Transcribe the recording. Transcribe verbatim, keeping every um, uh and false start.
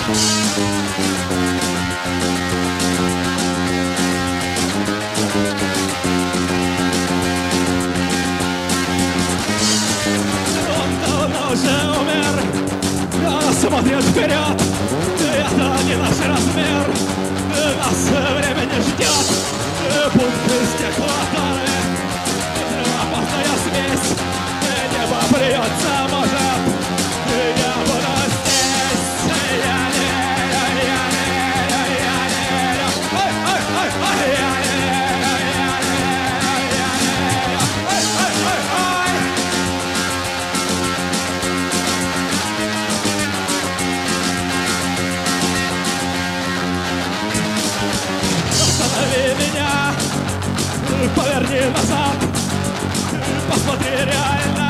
Уже умер, я смотрю вперед, это не наш размер, нас время не ждет, пункты стеклотары, опасная смесь, небо плюется, может, я буду здесь, я не, я не, я не, я не, ай, ай, ай, ай, я не, я не, я не, ай, ай, ай, ай. Останови меня, поверни назад, посмотри реально.